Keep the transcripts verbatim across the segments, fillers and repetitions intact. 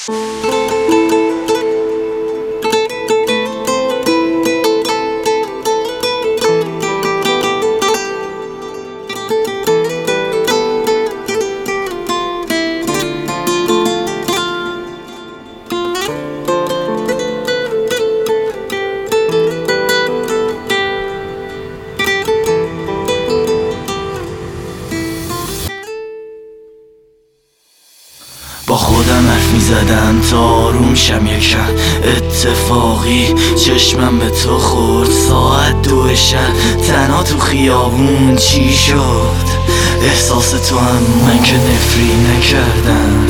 با خودم حرف میزدم تا آروم شم یکم اتفاقی چشمم به تو خورد ساعت دو شب تنها تو خیابون چی شد احساس تو هم من که نفری نکردم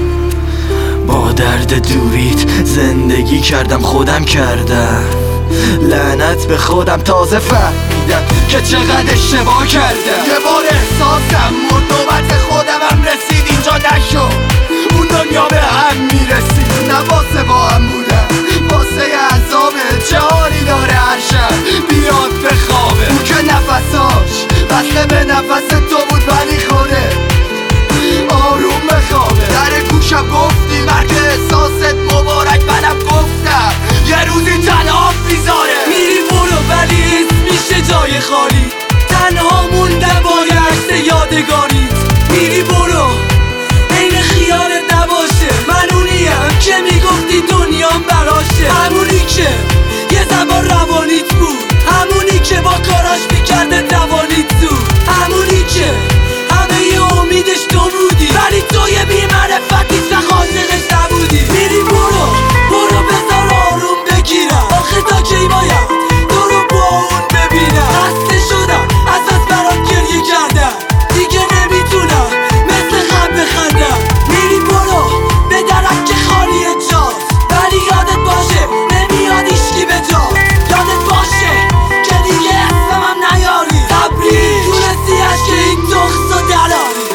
با درد دوریت زندگی کردم خودم کردم لعنت به خودم تازه فهمیدم که چقدر اشتباه کردم یه بار احساسم مرد نوبت خودم هم رسید اینجا نشد اون دنیا به هم میرسید نه واسه با هم بودم واسه عذاب جهانی داره هر شب بیاد به خوابه اون که نفساش بسته به نفس تو بود ولی خوده آروم بخوابه در گوشم گفتی مرگ احساست مبارک منم گفتم یه روزی تنها میذاره میری برو ولی اسم میشه جای خالی تنها موندم با یه عکس یادگاری میری برو این خیالت نباشه من اونیم که میگفتی دنیام براشه همونی که یه زمان روانیت بود همونی که با کاراش میکرده دوانیت زود همونی که همه ی امیدش تو بودی ولی تو یه بی‌معرفتی و عاشقش نبودی میری برو برو بذار آروم بگیرم آخه تا کی باید تو رو با اون ببینم خسته شدم از از برات گریه کردم دیگه نمیتونم مثل خم بخندم میری برو به درک که خالی جاست ولی یادت باشه نمیاد ایشکی به جا یادت باشه که دیگه اسمم هم نیاری تبریک تونستی عشق این دخص و دراری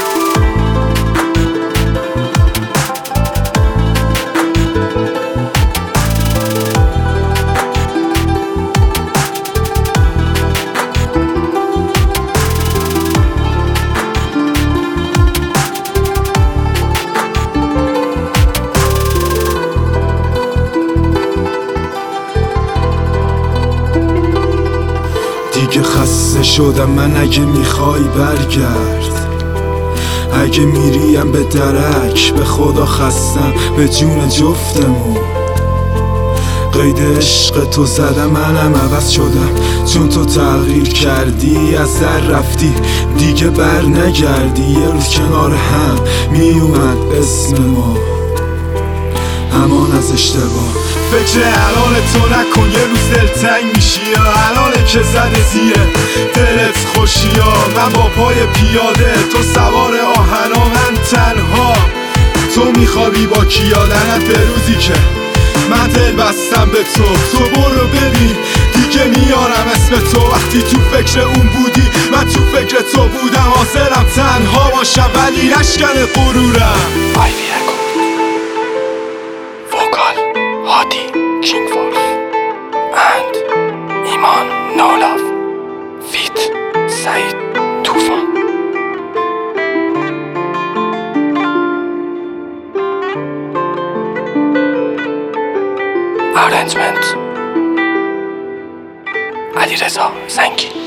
دیگه خسته شدم من اگه میخوای برگرد اگه میریم به درک به خدا خستم به جون جفتمون قید عشق تو زدم منم عوض شدم چون تو تغییر کردی از در رفتی دیگه بر نگردی یه روز کنار هم میومد اسم ما امان از اشتباه فکر الان تو نکن یه روز دلتنگ میشی یا الانه که زده زیره دلت خوشی یا من با پای پیاده تو سوار آهنا من تنها تو میخوابی با کیا لعنت به روزی که من دل بستم به تو تو برو ببین دیگه میارم اسم تو وقتی تو فکر اون بودی من تو فکر تو بودم حاضرم تنها باشم ولی نشکن غرورم هادی کینگ ولف and ایمان نولاف فیت سعید توفان ارنجمنت علیرضا زنگی